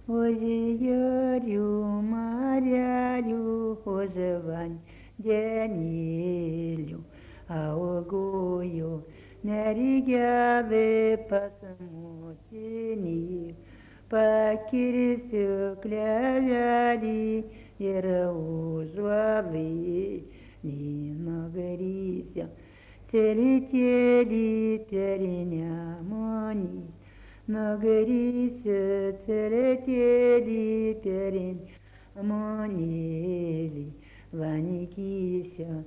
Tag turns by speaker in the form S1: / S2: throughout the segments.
S1: Ojejariu, mariariu, ojevani, denilho, aogoyo, nerigave pasamutini, pakirisiu kleveli, yra užuolai, ninogarysia, celitėlį terinėmoni. Nagarysia celetėlį terin amonėlį vanikysia.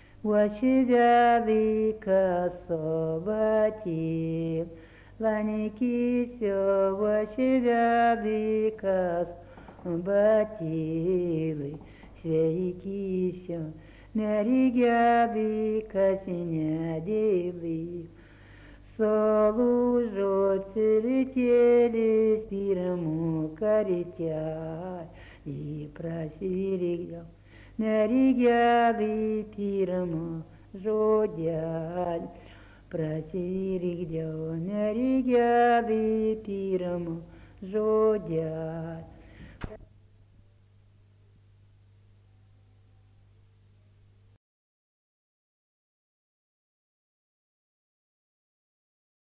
S1: Uošvelį kasovatėl, vanikysia uošvelį kasovatėlį sveikysia. Neregelį kasinėdėlį. Solūžo cilitėlis pirmų kartelį prasirigdžiau, neregelį pirmą žodelį prasirigdžiau, neregelį pirmą žodelį.